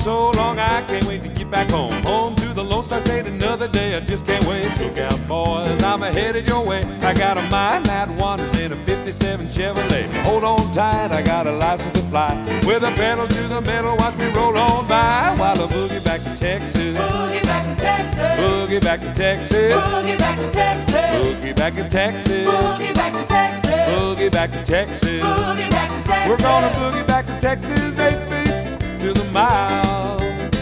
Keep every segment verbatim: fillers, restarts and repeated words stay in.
so long, I can't wait to get back home. Home to the Lone Star State, another day, I just can't wait. Look out, boys, I'm headed your way. I got a mind that wanders in a fifty-seven Chevrolet. Hold on tight, I got a license to fly. With a pedal to the metal, watch me roll on by. While I boogie back to Texas. Boogie back to Texas. Boogie back to Texas. Boogie back to Texas. Boogie back to Texas. Boogie back to Texas. Boogie back to Texas. Boogie back to Texas. We're gonna boogie back to Texas, eight beats to the mile.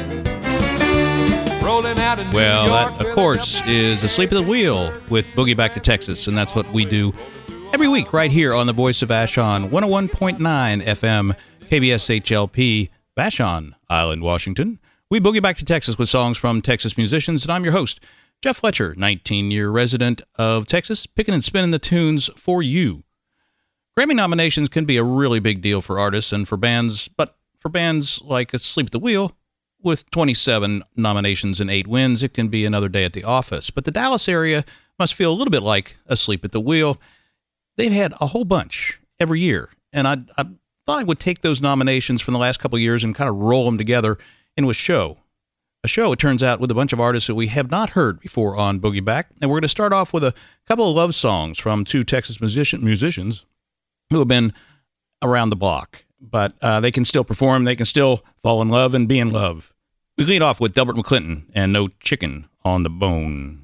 Rolling out in New Well, York that, of course, is Asleep at the Wheel with Boogie Back to Texas, and that's what we do every week right here on the Voice of Vashon, one oh one point nine F M, K B S H L P, Vashon Island, Washington. We boogie back to Texas with songs from Texas musicians, and I'm your host, Jeff Fletcher, nineteen-year resident of Texas, picking and spinning the tunes for you. Grammy nominations can be a really big deal for artists and for bands, but for bands like Asleep at the Wheel, with twenty-seven nominations and eight wins, it can be another day at the office. But the Dallas area must feel a little bit like Asleep at the Wheel. They've had a whole bunch every year, and I, I thought I would take those nominations from the last couple of years and kind of roll them together into a show. A show, it turns out, with a bunch of artists that we have not heard before on Boogie Back. And we're going to start off with a couple of love songs from two Texas musician, musicians who have been around the block. But uh, they can still perform, they can still fall in love and be in love. We lead off with Delbert McClinton and No Chicken on the Bone.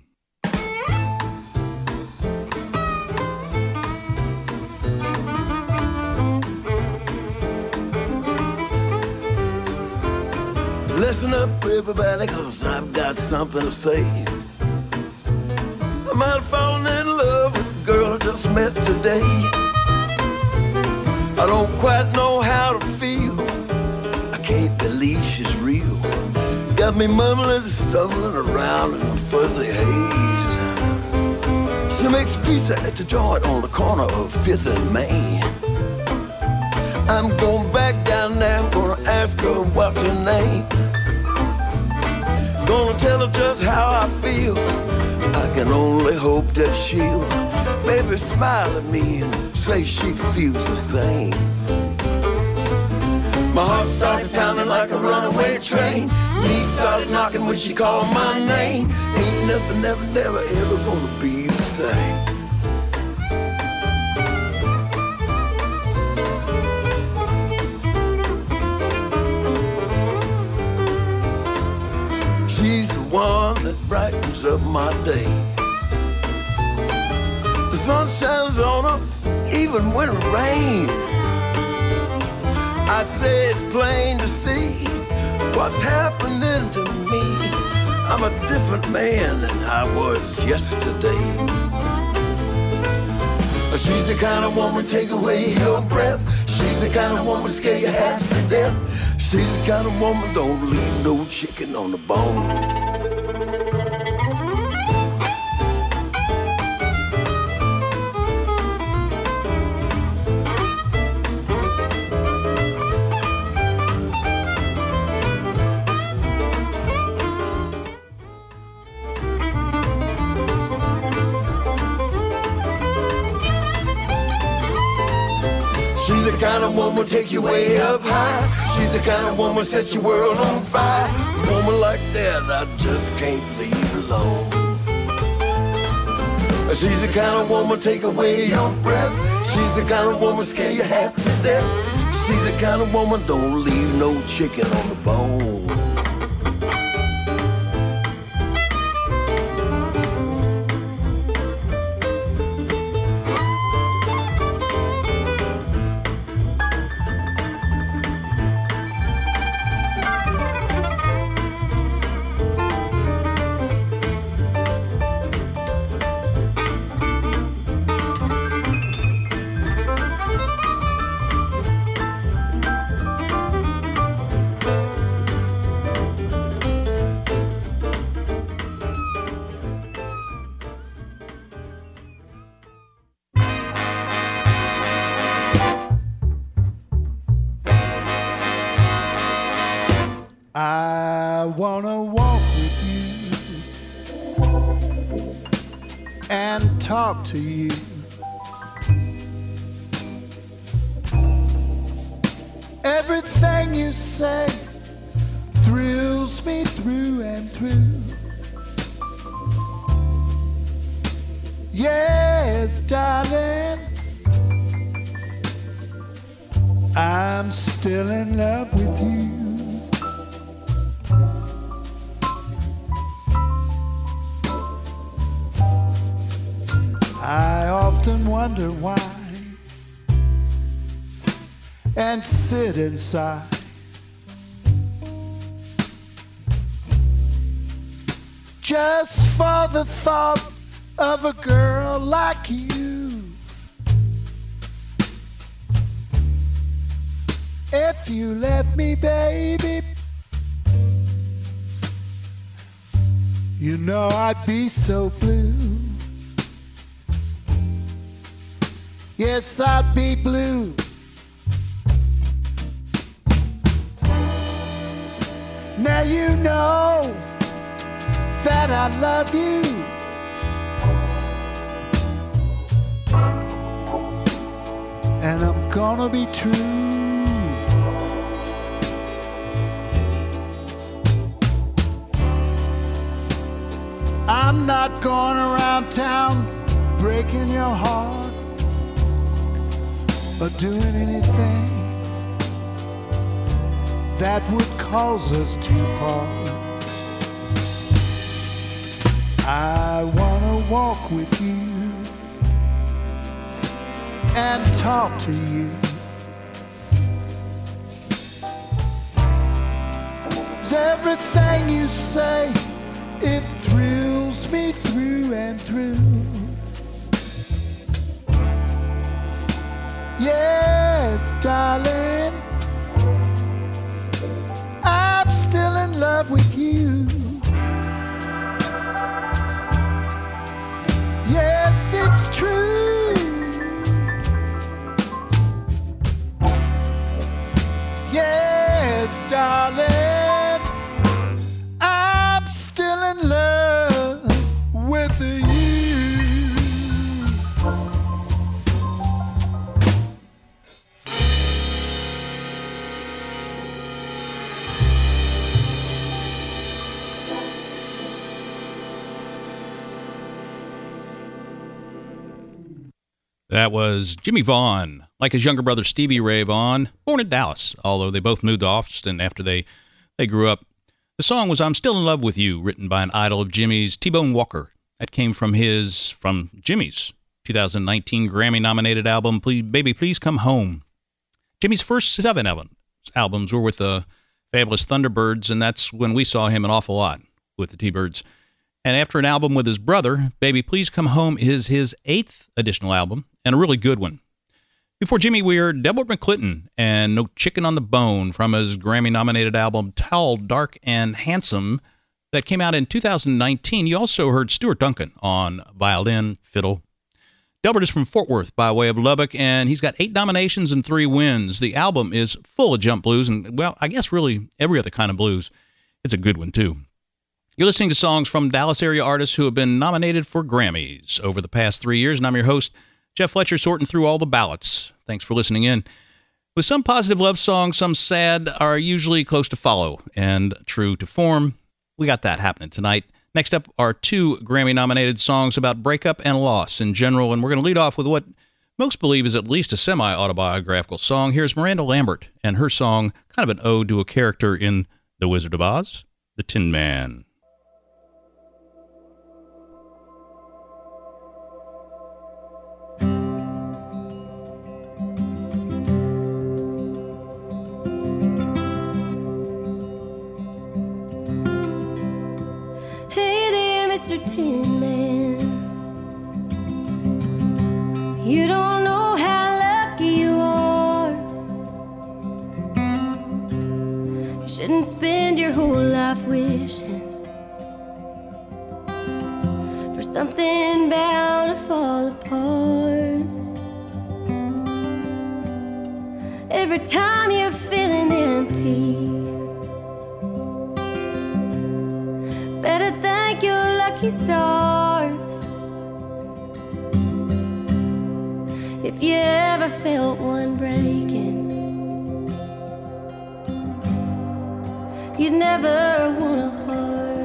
Listen up, everybody, cause I've got something to say. I might have fallen in love with a girl I just met today. I don't quite know how to feel. I can't believe she's real. Got me mumbling, stumbling around in a fuzzy haze. She makes pizza at the joint on the corner of fifth and Main. I'm going back down there, I'm gonna ask her what's her name. Gonna tell her just how I feel. I can only hope that she'll maybe smile at me and say she feels the same. My heart started pounding like a runaway train. Knees started knocking when she called my name. Ain't nothing, never, never, ever gonna be the same. She's the one that brightens up my day. The sun shines on her even when it rains. I'd say it's plain to see what's happening to me. I'm a different man than I was yesterday. She's the kind of woman take away your breath. She's the kind of woman scare you half to death. She's the kind of woman don't leave no chicken on the bone. She's the kind of woman take you way up high. She's the kind of woman set your world on fire. A woman like that I just can't leave alone. She's the kind of woman take away your breath. She's the kind of woman scare you half to death. She's the kind of woman don't leave no chicken on the bone. I wanna walk with you and talk to you. Everything you say thrills me through and through. Yes, darling, I'm still in love with you. I often wonder why and sit inside just for the thought of a girl like you. If you left me, baby, you know I'd be so blue. Yes, I'd be blue. Now you know that I love you. And I'm gonna be true. I'm not going around town breaking your heart or doing anything that would cause us to part. I wanna walk with you and talk to you. 'Cause everything you say, it thrills me through and through. Yes, darling, I'm still in love with you. Yes, it's true. Yes, darling, I'm still in love with you. That was Jimmy Vaughn, like his younger brother Stevie Ray Vaughan, born in Dallas, although they both moved to Austin after they, they grew up. The song was I'm Still in Love with You, written by an idol of Jimmy's, T-Bone Walker. That came from his, from Jimmy's two thousand nineteen Grammy-nominated album, Please, Baby Please Come Home. Jimmy's first seven albums, albums were with the Fabulous Thunderbirds, and that's when we saw him an awful lot with the T-Birds. And after an album with his brother, Baby Please Come Home is his eighth additional album, and a really good one. Before Jimmy, we heard Delbert McClinton and No Chicken on the Bone from his Grammy-nominated album Tall, Dark, and Handsome that came out in two thousand nineteen. You also heard Stuart Duncan on violin, fiddle. Delbert is from Fort Worth by way of Lubbock, and he's got eight nominations and three wins. The album is full of jump blues and, well, I guess really every other kind of blues. It's a good one, too. You're listening to songs from Dallas area artists who have been nominated for Grammys over the past three years, and I'm your host, Jeff Fletcher, sorting through all the ballots. Thanks for listening in. With some positive love songs, some sad are usually close to follow and true to form. We got that happening tonight. Next up are two Grammy-nominated songs about breakup and loss in general, and we're going to lead off with what most believe is at least a semi-autobiographical song. Here's Miranda Lambert and her song, kind of an ode to a character in The Wizard of Oz, the Tin Man. Mister Tin Man, you don't know how lucky you are. You shouldn't spend your whole life wishing for something bound to fall apart. Every time you're feeling empty, better thank your lucky stars. If you ever felt one breaking, you'd never want to hurt.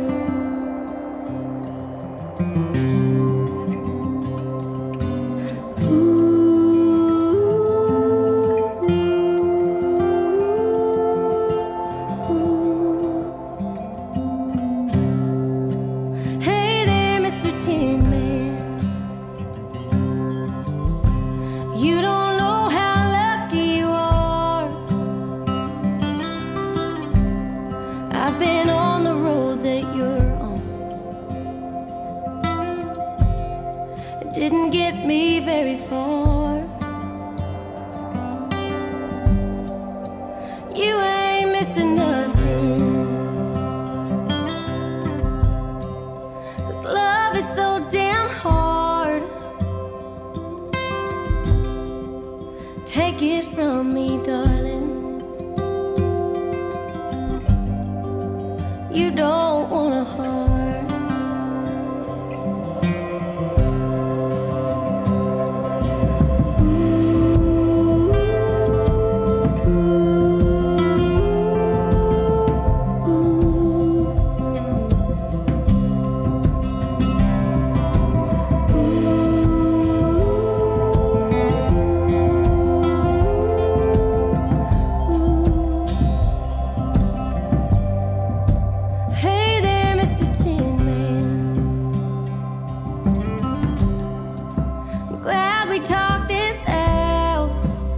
Hey there, Mister Tin Man. You don't know how lucky you are. I've been on the road that you're on. It didn't get me very far. You ain't missing nothing. 'Cause love is so damn hard. Take it from me, darling. You don't want a heart. Hey there, Mister Tin Man. I'm glad we talked this out.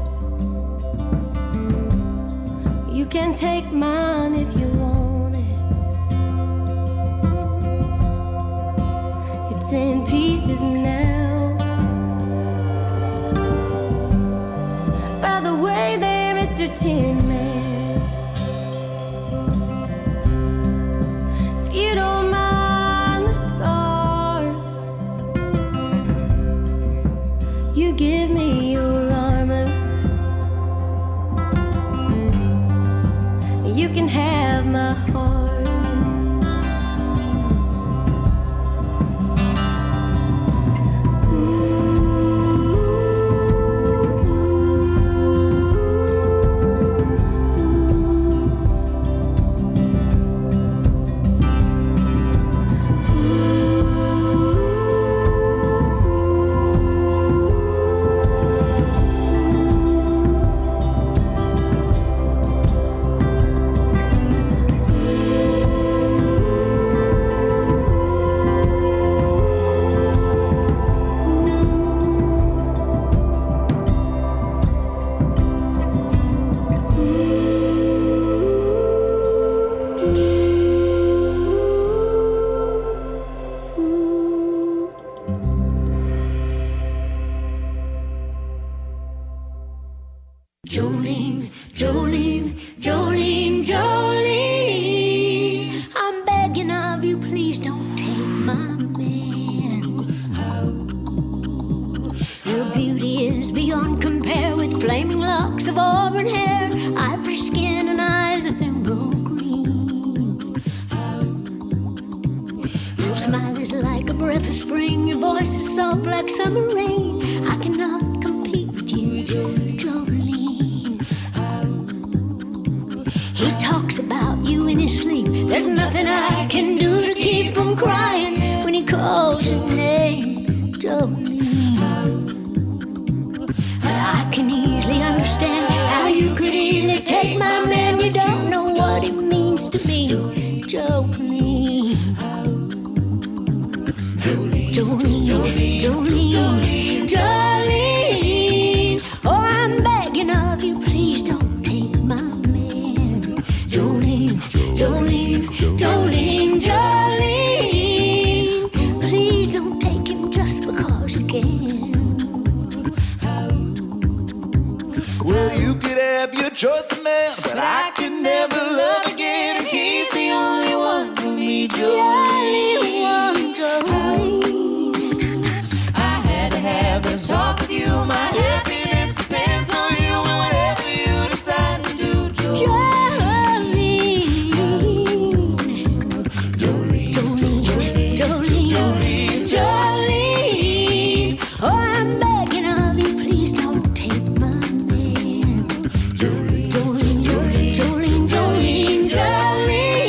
You can take mine if you want it. It's in pieces now. By the way there, Mister Tin Man, if you don't mind the scars, you give me your armor. You can have my heart. Jolene, Jolene, Jolene, Jolene, I'm begging of you, please don't take my man. Your beauty is beyond compare, with flaming locks of auburn hair, ivory skin and eyes of emerald green. Your smile is like a breath of spring, your voice is soft like summer rain. I cannot compete with you, Jolene. He talks about you in his sleep. There's nothing I can do to keep from crying when he calls your name, Jolene. But I can easily understand how you could easily take my man. You don't know what it means to me, Jolene. Jolene, Jolene, Jolene, Jolene. Oh, I'm begging of you, please don't take my man. Jolene, Jolene, Jolene, Jolene. Please don't take him just because you can. Well, you could have your choice of man, but I can never love again. And he's the only one for me, Jolene. I had to have this talk with you. My happiness depends on you, and whatever you decide to do, Jolene. Jolene, Jolene, Jolene, Jolene, Jolene. Oh, I'm begging of you, please don't take my man. Jolene, Jolene, Jolene, Jolene, Jolene, Jolene.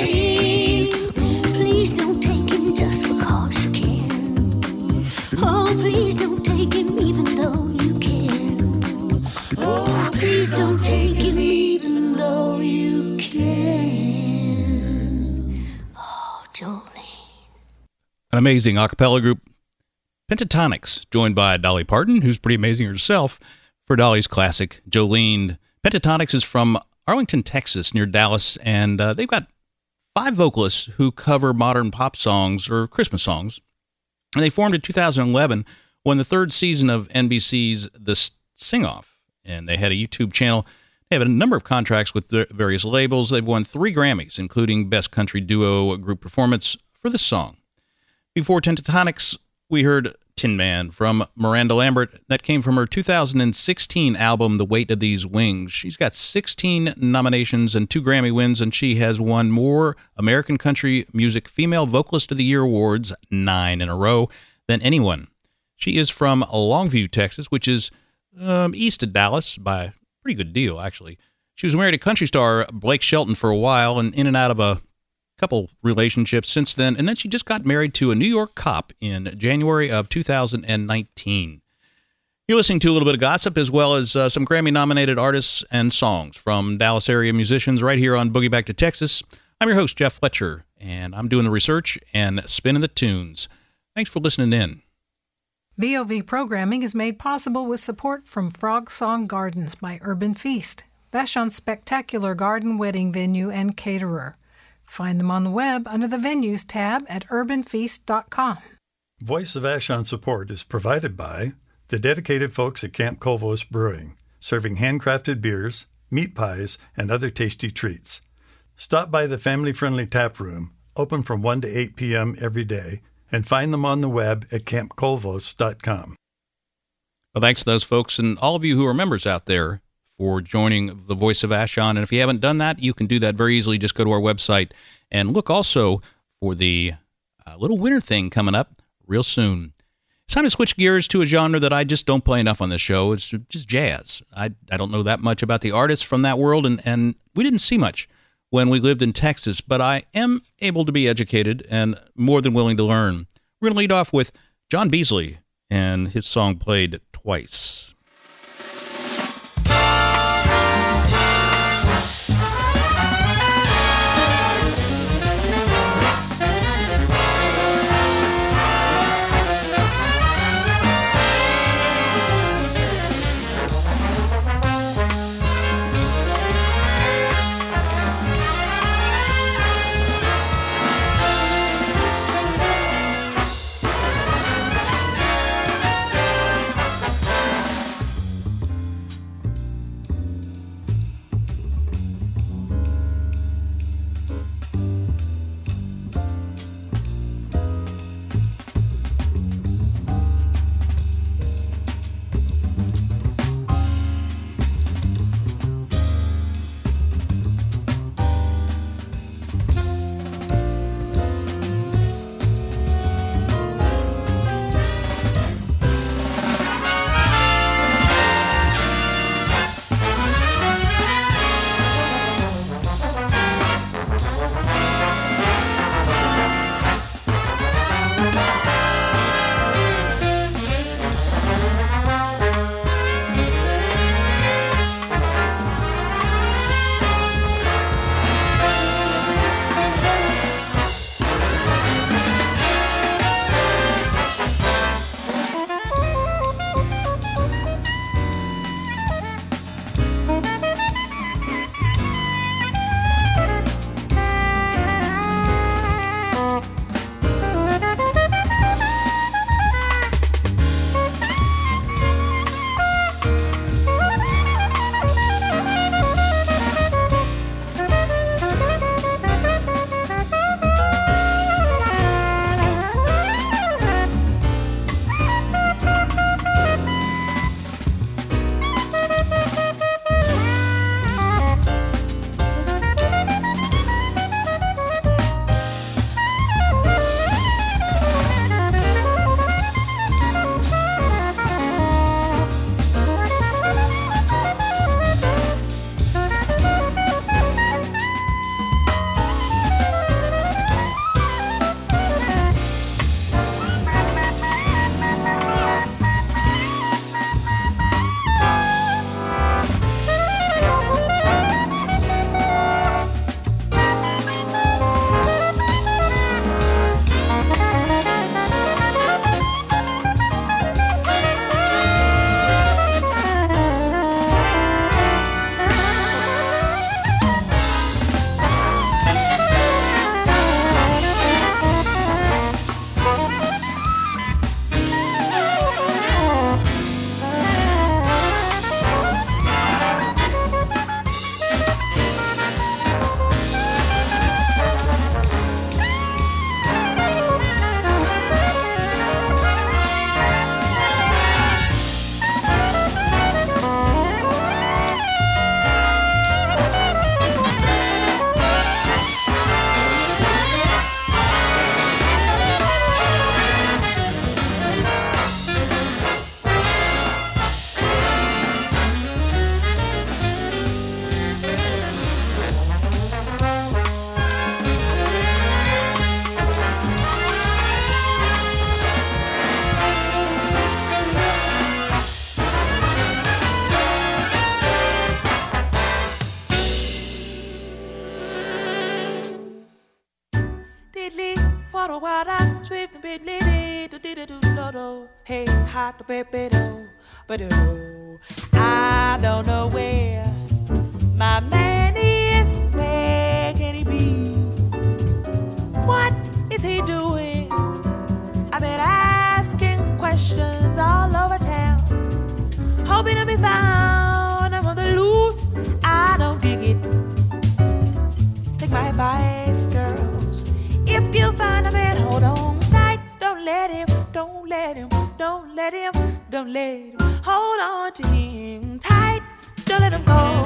An amazing a cappella group, Pentatonix, joined by Dolly Parton, who's pretty amazing herself, for Dolly's classic, Jolene. Pentatonix is from Arlington, Texas, near Dallas, and uh, they've got five vocalists who cover modern pop songs or Christmas songs. And they formed in two thousand eleven when the third season of N B C's The Sing-Off, and they had a YouTube channel. They have a number of contracts with various labels. They've won three Grammys, including Best Country Duo Group Performance for this song. Before Pentatonix, we heard Tin Man from Miranda Lambert. That came from her two thousand sixteen album, The Weight of These Wings. She's got sixteen nominations and two Grammy wins, and she has won more American Country Music Female Vocalist of the Year awards, nine in a row, than anyone. She is from Longview, Texas, which is um, east of Dallas by a pretty good deal, actually. She was married to country star Blake Shelton for a while and in and out of a couple relationships since then, and then she just got married to a New York cop in January of two thousand nineteen. You're listening to a little bit of gossip as well as uh, some Grammy-nominated artists and songs from Dallas area musicians right here on Boogie Back to Texas. I'm your host, Jeff Fletcher, and I'm doing the research and spinning the tunes. Thanks for listening in. V O V programming is made possible with support from Frog Song Gardens by Urban Feast, Vashon's spectacular garden wedding venue and caterer. Find them on the web under the Venues tab at urban feast dot com. Voice of Vashon support is provided by the dedicated folks at Camp Colvos Brewing, serving handcrafted beers, meat pies, and other tasty treats. Stop by the family-friendly tap room, open from one to eight p.m. every day, and find them on the web at camp colvos dot com. Well, thanks to those folks and all of you who are members out there for joining the Voice of Vashon. And if you haven't done that, you can do that very easily. Just go to our website and look also for the uh, little winter thing coming up real soon. It's time to switch gears to a genre that I just don't play enough on this show. It's just jazz. I, I don't know that much about the artists from that world, and, and we didn't see much when we lived in Texas, but I am able to be educated and more than willing to learn. We're going to lead off with John Beasley and his song Played Twice. Hey, hot baby, but I don't know where my man is. Where can he be? What is he doing? I've been asking questions all over town, hoping to be found. I'm on the loose, I don't dig it. Take my advice, girls. If you find a man, hold on tight. Don't let him, don't let him, don't let him, don't let him. Hold on to him tight. Don't let him go.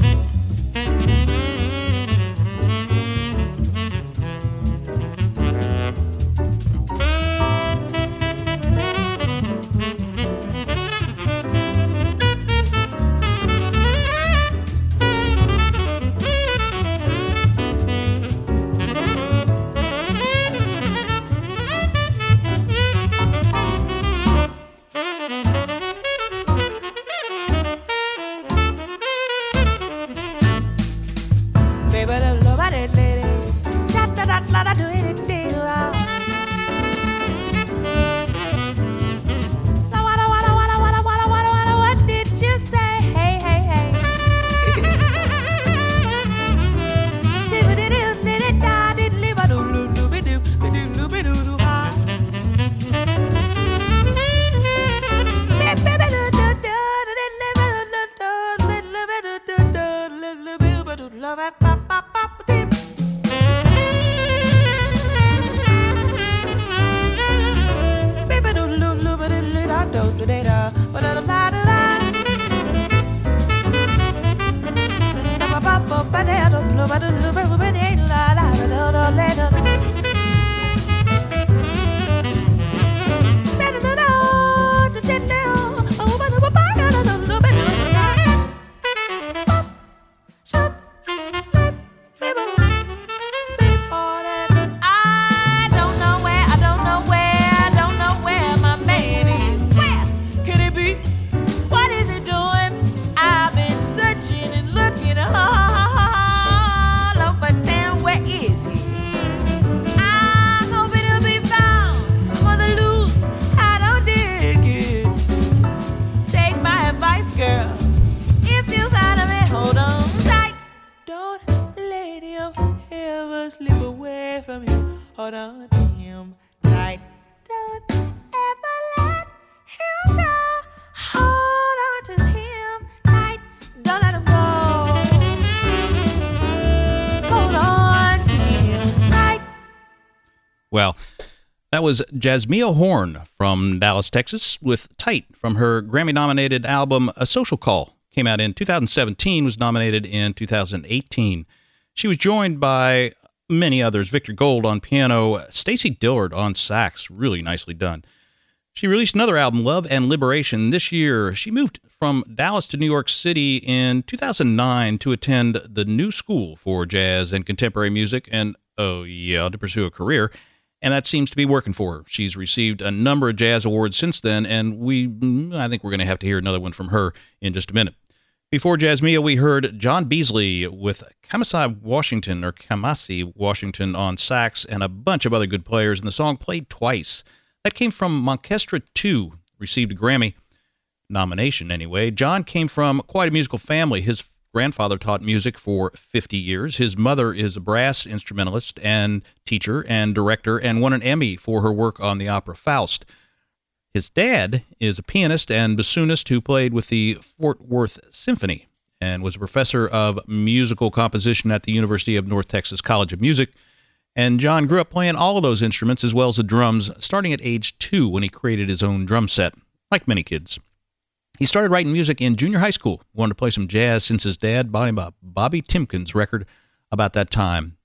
Well, that was Jasmia Horn from Dallas, Texas, with Tight from her Grammy-nominated album A Social Call. Came out in two thousand seventeen, was nominated in two thousand eighteen. She was joined by many others, Victor Gold on piano, Stacy Dillard on sax, really nicely done. She released another album, Love and Liberation, this year. She moved from Dallas to New York City in two thousand nine to attend the New School for Jazz and Contemporary Music, and, oh yeah, to pursue a career. And that seems to be working for her. She's received a number of jazz awards since then, and we, I think we're going to have to hear another one from her in just a minute. Before Jasmia, we heard John Beasley with Kamasi Washington, or Kamasi Washington on sax, and a bunch of other good players, and the song Played Twice. That came from Monkestra two, received a Grammy nomination anyway. John came from quite a musical family. His grandfather taught music for fifty years. His mother is a brass instrumentalist and teacher and director and won an Emmy for her work on the opera Faust. His dad is a pianist and bassoonist who played with the Fort Worth Symphony and was a professor of musical composition at the University of North Texas College of Music. And John grew up playing all of those instruments as well as the drums, starting at age two when he created his own drum set, like many kids. He started writing music in junior high school, wanted to play some jazz since his dad bought him a Bobby Timpkins record about that time.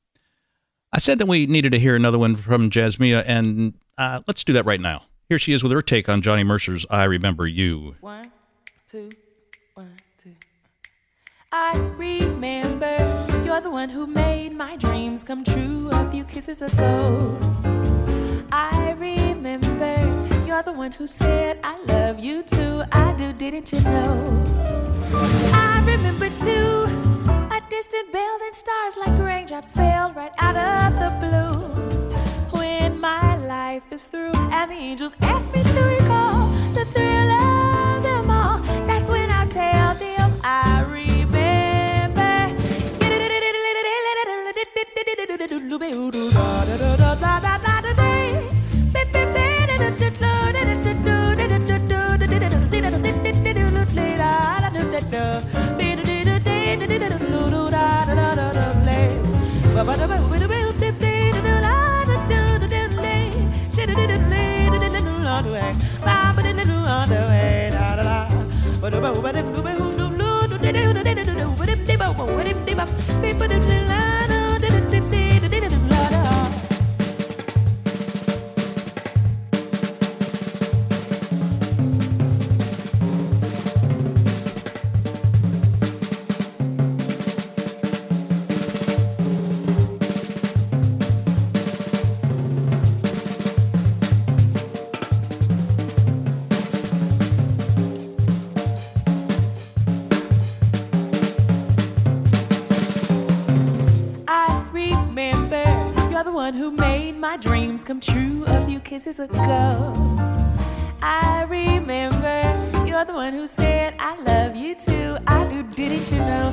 I said that we needed to hear another one from Jasmia, and uh, let's do that right now. Here she is with her take on Johnny Mercer's I Remember You. One, two, one, two. I remember you're the one who made my dreams come true a few kisses ago. I remember you're the one who said I love you too. I do, didn't you know? I remember too a distant bell, then stars like raindrops fell right out of the blue. When my life life is through, and the angels ask me to recall the thrill of them all. That's when I tell them I remember. Who made my dreams come true a few kisses ago. I remember you're the one who said I love you too. I do, didn't you know?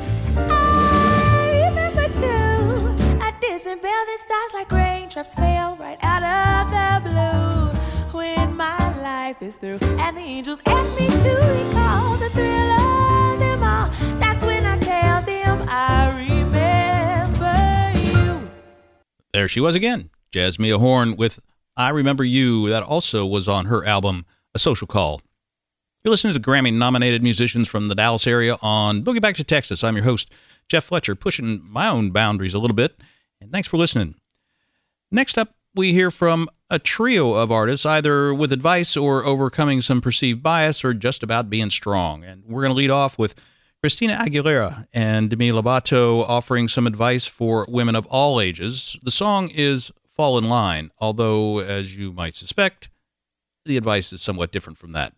I remember too a distant bell that stars like raindrops fell right out of the blue. When my life is through and the angels ask me to recall the thrill of them all, that's when I tell them I remember you. There she was again, Jasmia Horn with I Remember You. That also was on her album, A Social Call. You're listening to the Grammy-nominated musicians from the Dallas area on Boogie Back to Texas. I'm your host, Jeff Fletcher, pushing my own boundaries a little bit, and thanks for listening. Next up, we hear from a trio of artists, either with advice or overcoming some perceived bias or just about being strong. And we're going to lead off with Christina Aguilera and Demi Lovato offering some advice for women of all ages. The song is Fall in Line, although, as you might suspect, the advice is somewhat different from that.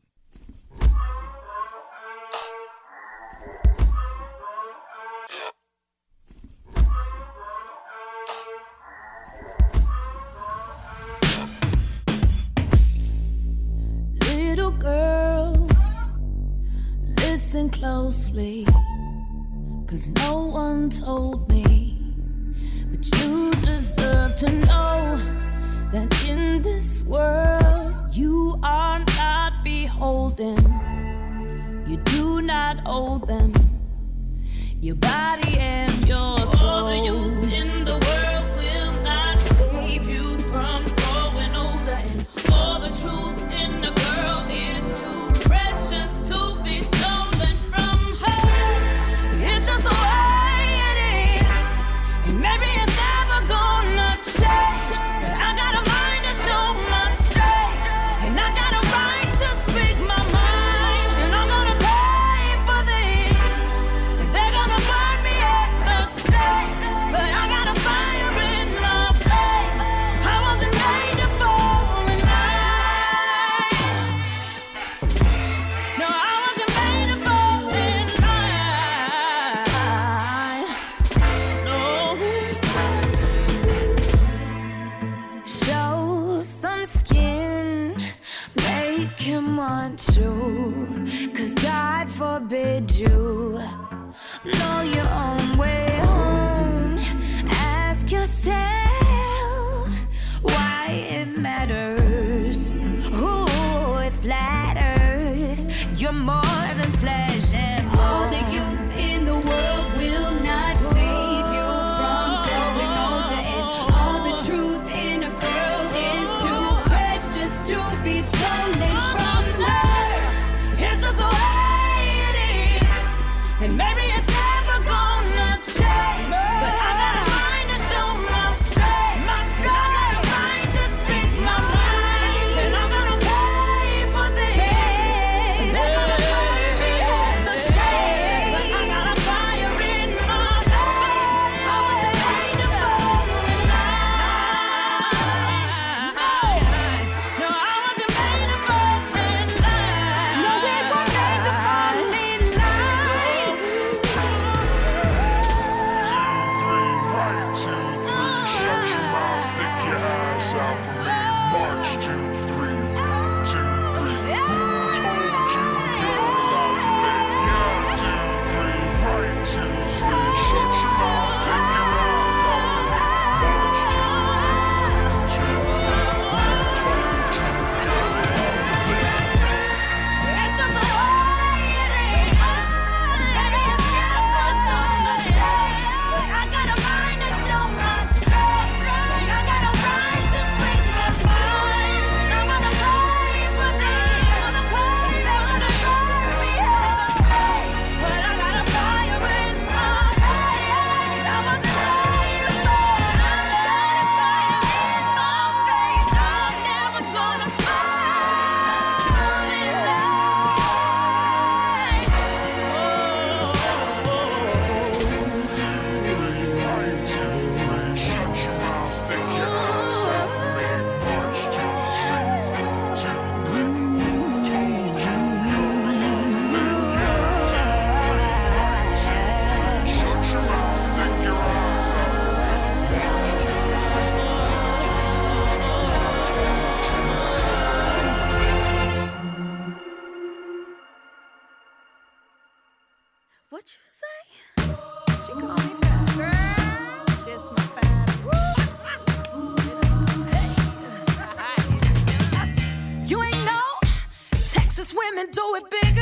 Little girls, listen closely, 'cause no one told me, but you deserve to know that in this world you are not beholden. You do not owe them your body and your soul. All the youth in the world will not save you from growing older, and all the truth in the girl is too precious to be stolen from her. It's just the way it is, and maybe it's never gonna change. But I got a mind to show my strength, and I got a right to speak my mind, and I'm gonna pay for this. And they're gonna burn me at the stake, but I got a fire in my veins. I wasn't made to fall in line. No, I wasn't made to fall in line. No. Show some skin, make him want you, 'cause God forbid you know your own way home. Ask yourself why it matters. Ooh, it flatters. You're more than flesh and blood. All the youth in the world will not save you from growing older, and all the truth in a girl is too precious to be stolen from her. It's just the way it is, and maybe it's never gonna change. But I got a mind to show my strength, my strength. I got a right to speak my mind, and I'm gonna pay for this. They're gonna burn me at the stake, but I got a fire in my What you say? She call me fat. Girl, this my fat. You ain't know Texas women do it bigger.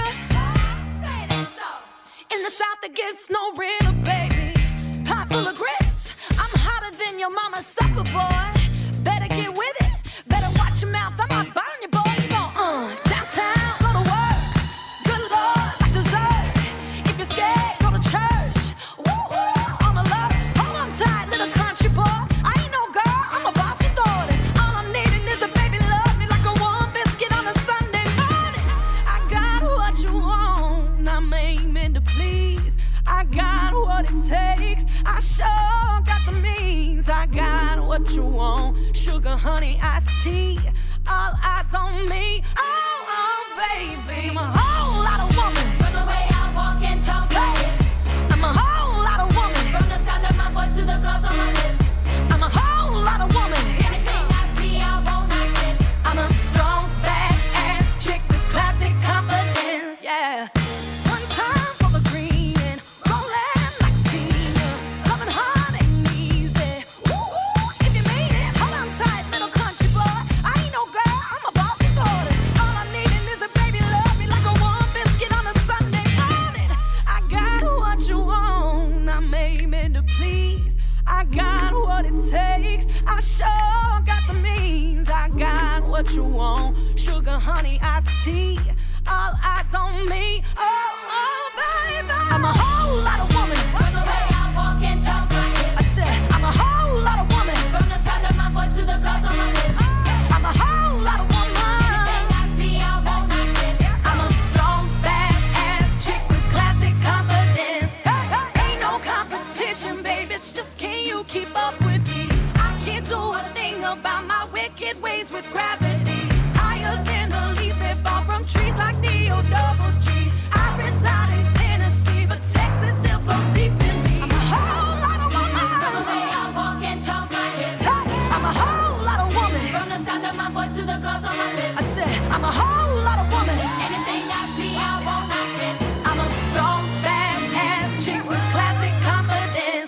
Say that so. In the South it gets no realer, baby. Pot full of grits. I'm hotter than your mama's supper, boy. Better get with it. Better watch your mouth. I might burn you, boy. You gon' uh downtown, go to work. Good Lord, like dessert. If you're scared, go to church. Woo woo, on the love. Hold on tight, little country boy. I ain't no girl, I'm a boss with orders. All I'm needing is a baby love me like a warm biscuit on a Sunday morning. I got what you want, I'm aiming to please. I got what it takes, I sure got the means. I got what you want, sugar, honey, iced tea. All eyes on me, oh, oh, baby. I'm a whole lot of woman. From the way I walk and talk, my hips. I'm a whole lot of woman. From the sound of my voice to the gloss on my lips. I'm a whole lot of woman. Anything I see, I won't knock it. I'm a strong, badass chick with classic confidence, yeah. One time for the green and rolling like Tina. Loving hard ain't easy. Woo, if you mean it, hold on tight, little country boy. I ain't no girl, I'm a boss with orders. All I'm needing is a baby love me like a warm biscuit on a Sunday morning. I got what you want, I'm aiming to please. I got what it takes, I sure got the means. I got what you want, sugar, honey, iced tea. All eyes on me, oh, oh, baby. I'm a whole lot of woman. From the way I walk and talk, my hips. I said, I'm a whole lot of woman. From the sound of my voice to the gloss on my lips. I'm a whole lot of woman. Anything I see, I won't knock it. I'm a strong, badass chick with classic confidence. Ain't no competition, baby. It's just can you keep up with me? I can't do a thing about my wicked ways with gravity. Higher than the leaves that fall from trees like the old double G's. I reside in Tennessee, but Texas still flows deep in me. I'm a whole lot of woman. From the way I walk and talk, my hips. Hey, I'm a whole lot of woman. From the sound of my voice to the gloss on my lips. I said, I'm a whole lot of woman. Anything I see, I won't knock it. I'm a strong, badass chick with classic confidence.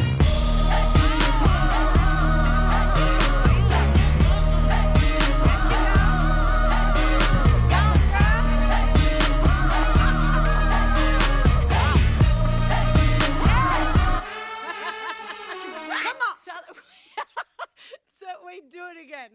Wait, do it again.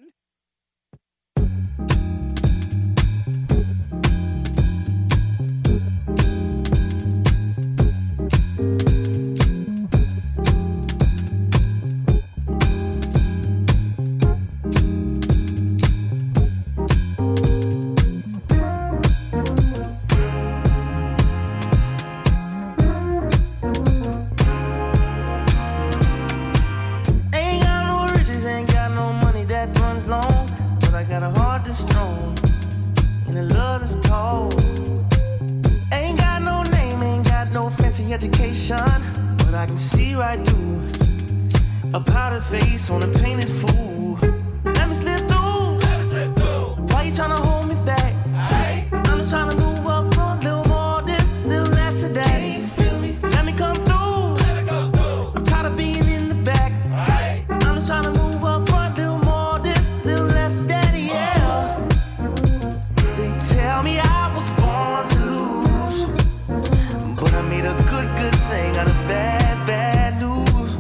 Education, but I can see right through a powdered face on a painted fool. Let me slip through. Let me slip through. Why you tryna hold me back? Hey. I'm just tryna move up front, little more this, little less of that. Hey, feel me? Let me come through. Let me come through. I'm tired of being in the back. Hey. I'm just tryna move up front, little more this, little less of that. Yeah. They tell me I was born to lose, but I made a good, good thing out of bad, bad news.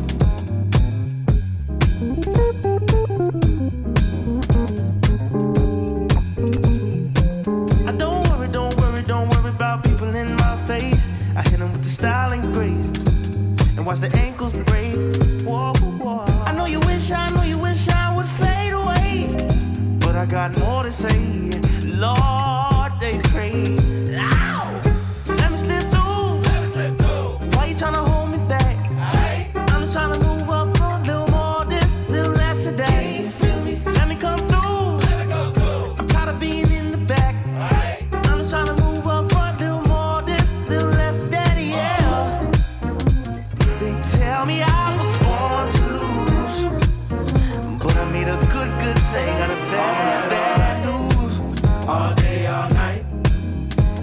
I don't worry, don't worry, don't worry about people in my face. I hit them with the style and grace, and watch the ankles break. Whoa, whoa. I know you wish, I know you wish I would fade away, but I got more to say. Lord, they pray. Ow! Let me slip through. Let me slip through. Why you tryna hold me back? Hey. I'm just tryna move up front, little more this, little less of that. Hey, feel me? Let me come through. Let me come through. I'm tired of being in the back. Hey. I'm just tryna move up front, little more this, little less of that. Yeah. They tell me I was born to lose, but I made a good, good thing out of bad, bad news. All day, all night.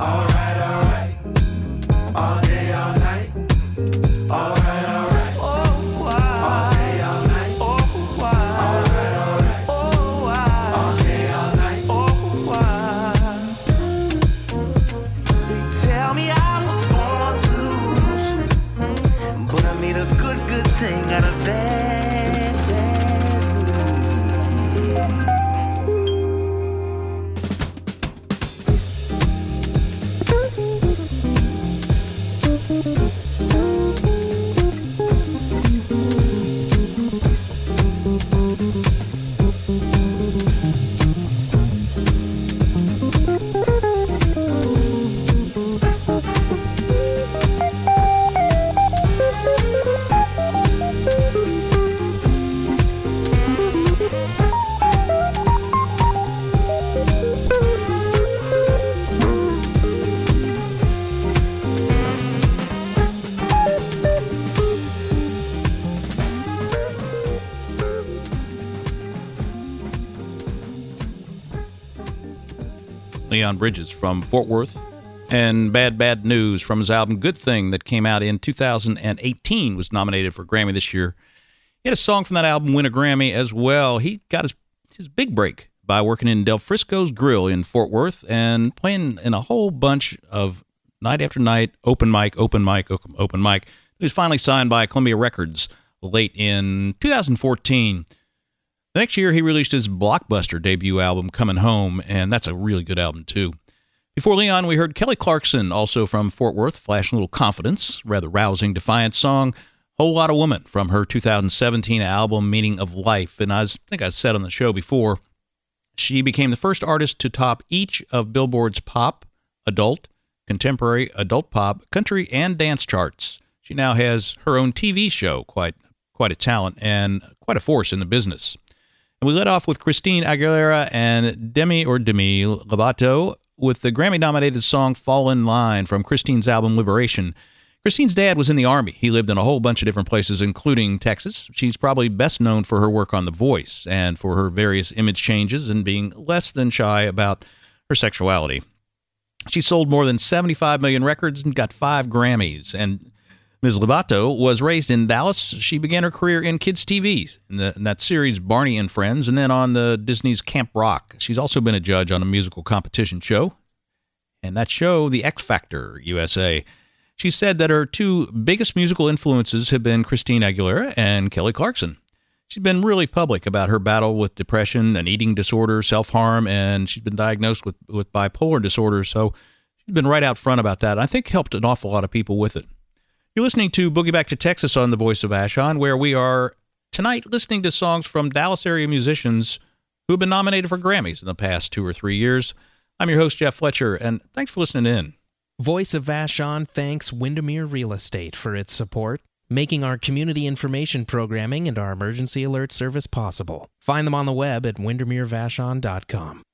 Leon Bridges from Fort Worth, and Bad Bad News from his album Good Thing that came out in two thousand eighteen, was nominated for a Grammy this year. He had a song from that album win a Grammy as well. He got his, his big break by working in Del Frisco's Grill in Fort Worth and playing in a whole bunch of night after night, open mic, open mic, open, open mic. He was finally signed by Columbia Records late in two thousand fourteen. The next year, he released his blockbuster debut album, Coming Home, and that's a really good album, too. Before Leon, we heard Kelly Clarkson, also from Fort Worth, flashing a little confidence, rather rousing, defiant song, Whole Lotta Woman, from her two thousand seventeen album, Meaning of Life. And I think I said on the show before, she became the first artist to top each of Billboard's pop, adult, contemporary, adult pop, country, and dance charts. She now has her own T V show, quite quite a talent and quite a force in the business. And we led off with Christine Aguilera and Demi or Demi Lovato with the Grammy-nominated song Fall in Line from Christine's album Liberation. Christine's dad was in the Army. He lived in a whole bunch of different places, including Texas. She's probably best known for her work on The Voice and for her various image changes and being less than shy about her sexuality. She sold more than seventy-five million records and got five Grammys. And Miz Lovato was raised in Dallas. She began her career in kids' T V, in, the, in that series Barney and Friends, and then on the Disney's Camp Rock. She's also been a judge on a musical competition show, and that show, The X Factor U S A. She said that her two biggest musical influences have been Christine Aguilera and Kelly Clarkson. She's been really public about her battle with depression, an eating disorder, self-harm, and she's been diagnosed with, with bipolar disorder, so she's been right out front about that. I think helped an awful lot of people with it. You're listening to Boogie Back to Texas on The Voice of Ashon, where we are tonight listening to songs from Dallas area musicians who have been nominated for Grammys in the past two or three years. I'm your host, Jeff Fletcher, and thanks for listening in. Voice of Ashon thanks Windermere Real Estate for its support, making our community information programming and our emergency alert service possible. Find them on the web at windermere vashon dot com.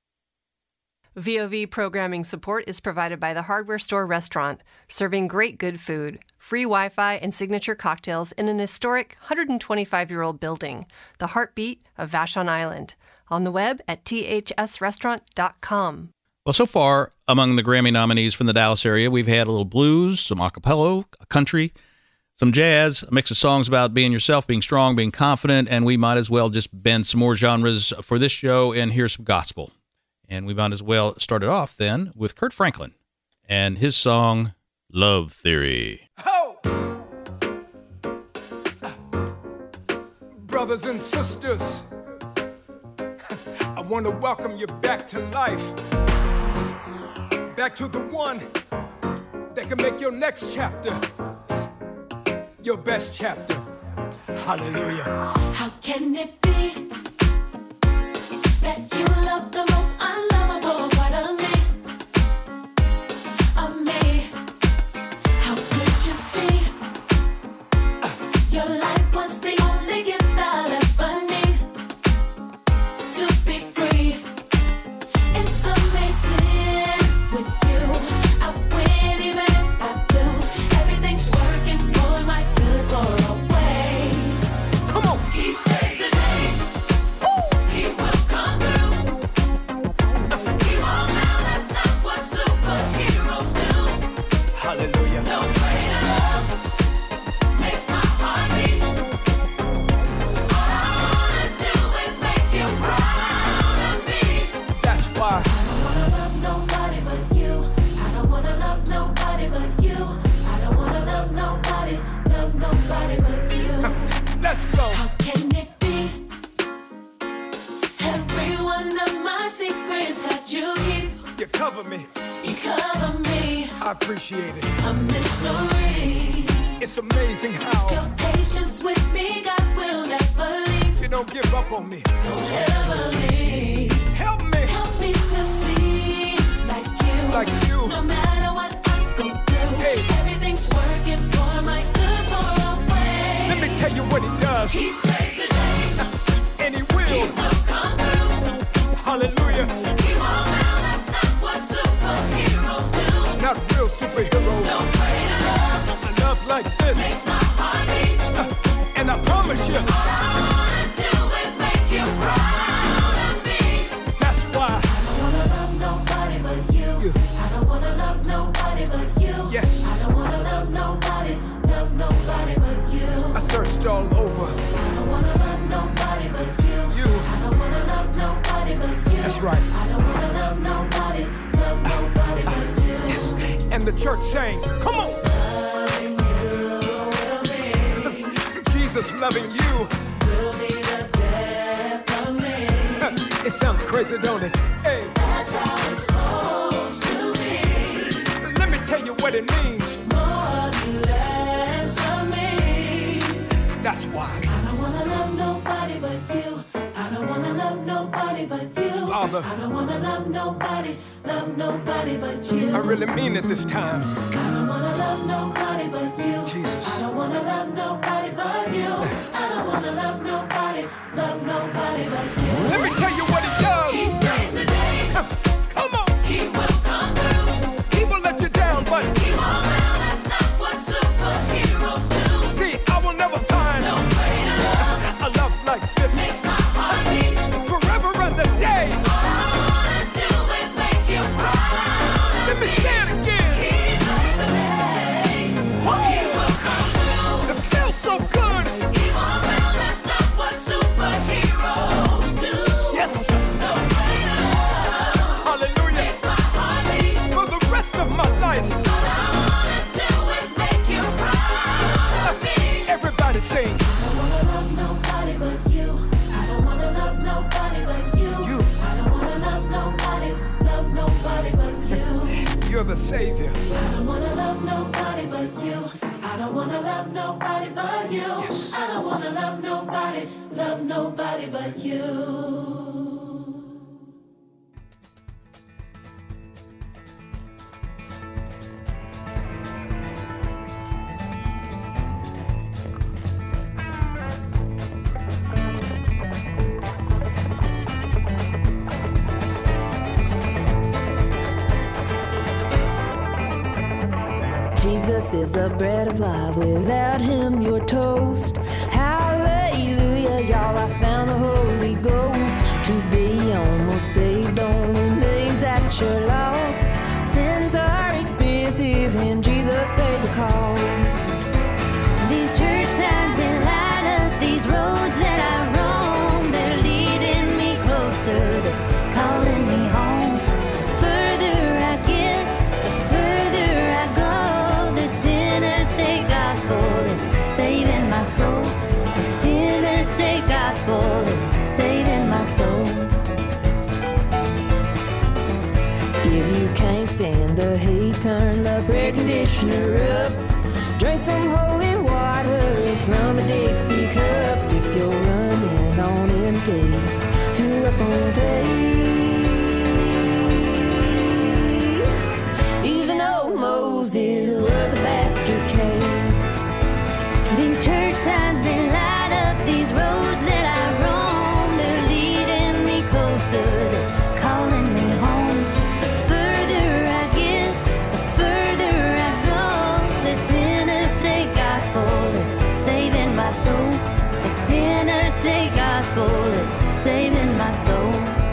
V O V programming support is provided by the Hardware Store Restaurant, serving great good food, free Wi-Fi, and signature cocktails in an historic one hundred twenty-five-year-old building, the heartbeat of Vashon Island. On the web at t h s restaurant dot com. Well, so far, among the Grammy nominees from the Dallas area, we've had a little blues, some a cappella, country, some jazz, a mix of songs about being yourself, being strong, being confident, and we might as well just bend some more genres for this show and hear some gospel. And we might as well start it off then with Kirk Franklin and his song, Love Theory. Ho! Brothers and sisters, I want to welcome you back to life. Back to the one that can make your next chapter your best chapter. Hallelujah. How can it be that you love the most unlovable part of me? Of me? How could you see your life was the only gift I'll ever need to be free? It's amazing with you. I win even if I lose. Everything's working for my good for always. Come on. He saves the day. He will come through. He won't now, that's not what superheroes do. Hallelujah. No greater love makes my heart beat. All I wanna do is make you proud of me. That's why I don't wanna love nobody but you. I don't wanna love nobody but you. I don't wanna love nobody, love nobody but you. let's go. How can it be? Every one of my secrets that you keep, You cover me. you cover me. I appreciate it. A mystery. It's amazing how Your patience with me, God will never leave. you don't give up on me. Don't ever leave. Help me Help me to see like you. like you. No matter what I go through, Hey. everything's working for my good for always. Let me tell you what he does, He saves the day. and he He will. will come through. Hallelujah. He won't now, that's not what superheroes do. Not real superheroes. No greater love A love like this, makes my heart beat. uh, and I promise you, All I wanna do is make you proud of me. that's why I don't wanna love nobody but you. searched all over. I don't wanna love nobody but you. You. I don't wanna love nobody but you. That's right. I don't wanna love nobody, love nobody but you. Yes. And the church sang, come on. Loving you will be. Jesus loving you. Will be the death of me. It sounds crazy, don't it? Hey. That's how it's supposed to be. Let me tell you what it means. More than less of me. That's why. I don't wanna love nobody but you. I don't wanna love nobody but you. Father. I don't wanna love nobody, love nobody but you. I really mean it this time. I don't wanna love nobody but you. Jesus. I don't wanna love nobody but you. I don't wanna love nobody, love nobody but you. Let me tell you what he does. He saves the day. Come on. He will come through. He will let you down, but He won't fail. That's not what superheroes do. see, I will never find No greater love a love like this. makes my heart beat. Forever and the day. All I wanna do is make you proud. Let me say it again. He saves the day. He will come through. It feels so good. He won't fail. That's not what superheroes do. Yes. No greater love Hallelujah. makes my heart beat. For the rest of my life. All I wanna do is make you proud of me. Everybody sing. I don't wanna love nobody but you. I don't wanna love nobody but you. You. I don't wanna love nobody, love nobody but you. You're the Savior. I don't wanna love nobody but you. I don't wanna love nobody but you. Yes. I don't wanna love nobody, love nobody but you. Jesus is the bread of life. Without him, you're toast. Hallelujah, y'all. I found the Holy Ghost. To be almost saved only means that you're lost. Sins are expensive, and Jesus paid the cost. These church signs that light up these roads that I roam, they're leading me closer, they're calling me home. The further I get, the further I go. The sinner's day gospel is saving my soul. The sinner's day gospel is saving my soul. If you can't stand the heat, turn the air conditioner up. Drink some holy water from a Dixie cup. If you're running on empty, fill up on faith. Even though Moses was a basket case. These church signs that light up these roads that I roam, they're leading me closer, they're calling me home. The further I get, the further I go. The sinner's day gospel is saving my soul. The sinner's day gospel is saving my soul.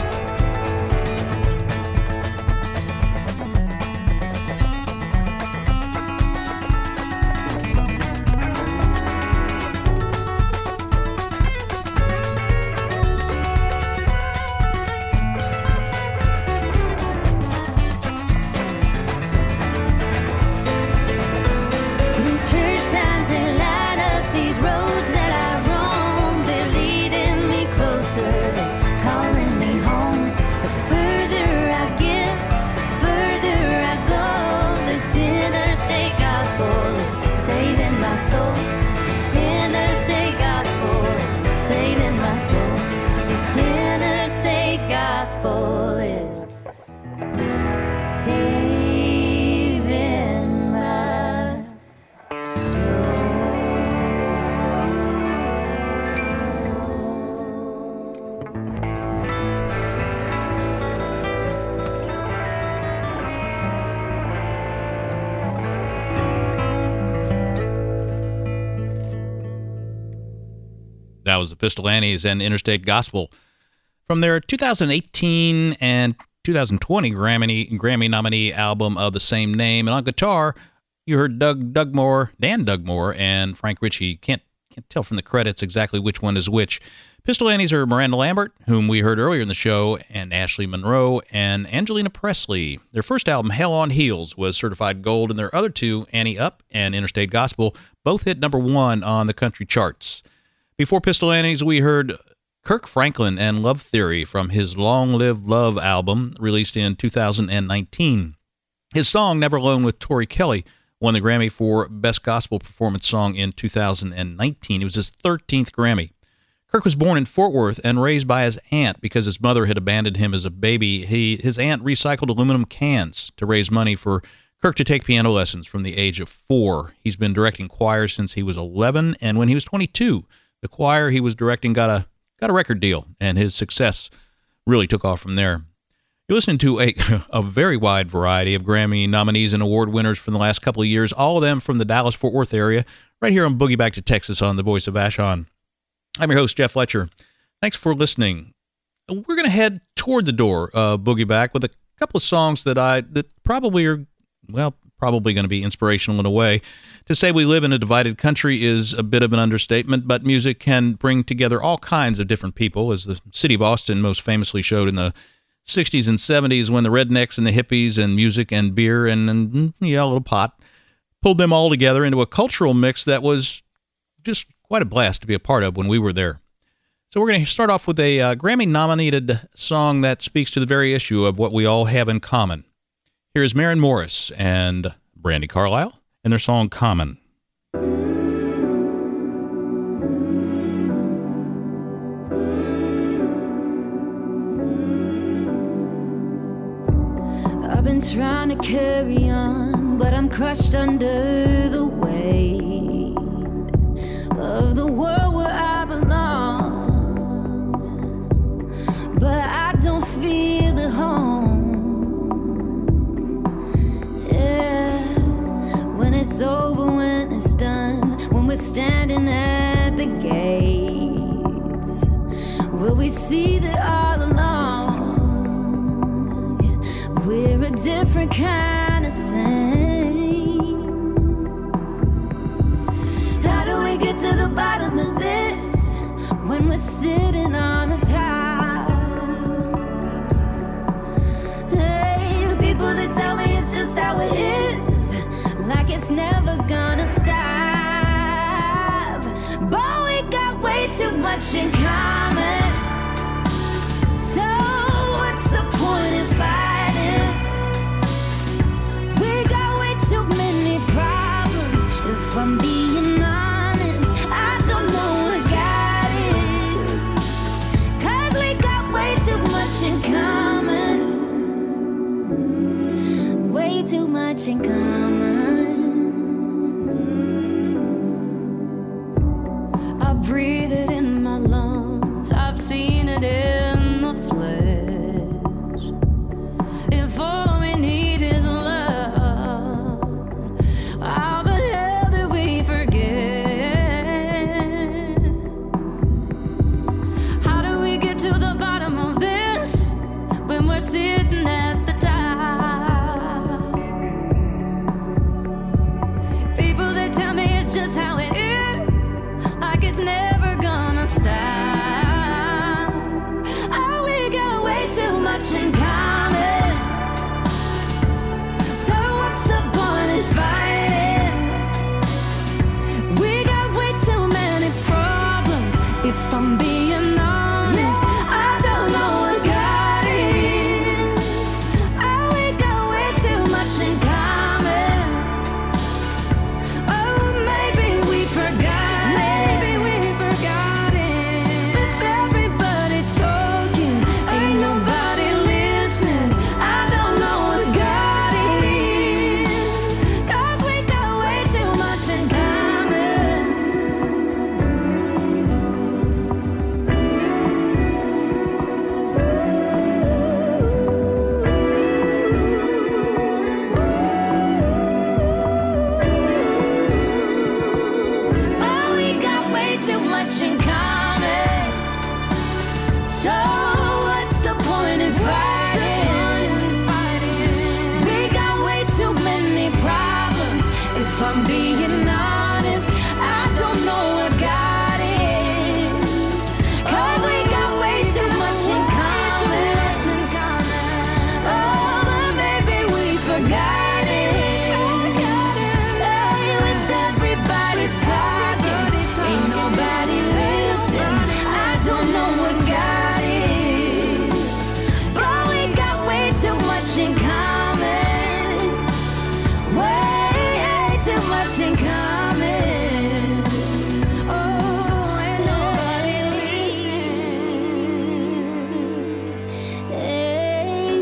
These church signs that light up these roads that I roam, they're leading me closer, they're calling me home. The further I get, the further I go. The sinner's day gospel is saving my soul. The sinner's day gospel is saving my soul. The sinner's day gospel is saving my That was the Pistol Annies and Interstate Gospel from their two thousand eighteen and two thousand twenty Grammy Grammy nominee album of the same name. And on guitar, you heard Doug Dugmore, Dan Dugmore, and Frank Ritchie. Can't can't tell from the credits exactly which one is which. Pistol Annies are Miranda Lambert, whom we heard earlier in the show, and Ashley Monroe and Angelina Presley. Their first album, Hell on Heels, was certified gold, and their other two, Annie Up and Interstate Gospel, both hit number one on the country charts. Before Pistol Annies, we heard Kirk Franklin and Love Theory from his Long Live Love album, released in two thousand nineteen. His song, Never Alone with Tori Kelly, won the Grammy for Best Gospel Performance Song in two thousand nineteen. It was his thirteenth Grammy. Kirk was born in Fort Worth and raised by his aunt because his mother had abandoned him as a baby. He, his aunt recycled aluminum cans to raise money for Kirk to take piano lessons from the age of four. He's been directing choirs since he was eleven, and when he was twenty-two, the choir he was directing got a got a record deal, and his success really took off from there. You're listening to a, a very wide variety of Grammy nominees and award winners from the last couple of years, all of them from the Dallas-Fort Worth area, right here on Boogie Back to Texas on the Voice of Vashon. I'm your host, Jeff Fletcher. Thanks for listening. We're going to head toward the door of Boogie Back with a couple of songs that I that probably are, well, probably going to be inspirational in a way. To say we live in a divided country is a bit of an understatement, but music can bring together all kinds of different people, as the city of Austin most famously showed in the sixties and seventies when the rednecks and the hippies and music and beer and, and yeah, a little pot pulled them all together into a cultural mix that was just quite a blast to be a part of when we were there. So we're going to start off with a uh, Grammy-nominated song that speaks to the very issue of what we all have in common. Here's Maren Morris and Brandi Carlile and their song Common. I've been trying to carry on, but I'm crushed under the weight of the world where I belong, but I don't feel at home. Yeah, when it's over, when it's done, when we're standing at the gates, will we see that all along we're a different kind of same? How do we get to the bottom of this when we're sitting on a top? Hey, people that tell me it's just how it is, like it's never gonna stop. But we got way too much in common, so what's the point in fighting? We got way too many problems, if I'm being too much in common. I breathe it in my lungs, I've seen it in the flesh. If all we need is love, how the hell did we forget? How do we get to the bottom of this when we're sitting at the top? Just how it is, like it's never gonna stop. Oh, we got way too much in common, so what's the point in fighting? We got way too many problems, if I'm being honest. I don't know what God is. Oh, we got way too much in common. If I'm being honest, I don't know what God too much in common. Oh, and nobody listening. Hey.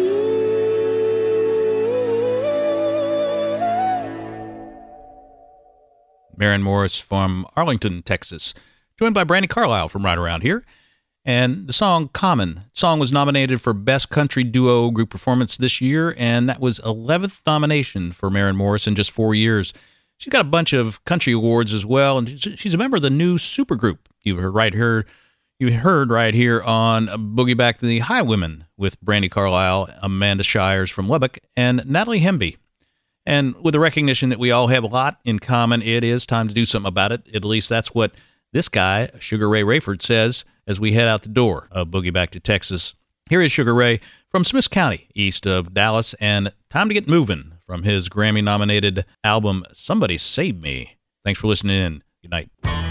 Maren Morris from Arlington, Texas, joined by Brandi Carlile from right around here. And the song Common. The song was nominated for Best Country Duo Group Performance this year, and that was eleventh nomination for Maren Morris in just four years. She's got a bunch of country awards as well, and she's a member of the new supergroup you heard right here, you heard right here on Boogie Back to the Highwomen with Brandi Carlile, Amanda Shires from Lubbock, and Natalie Hemby. And with the recognition that we all have a lot in common, it is time to do something about it. At least that's what this guy, Sugar Ray Rayford, says as we head out the door of Boogie Back to Texas. Here is Sugar Ray from Smith County, east of Dallas, and Time to Get Moving from his Grammy-nominated album, Somebody Save Me. Thanks for listening in. Good night.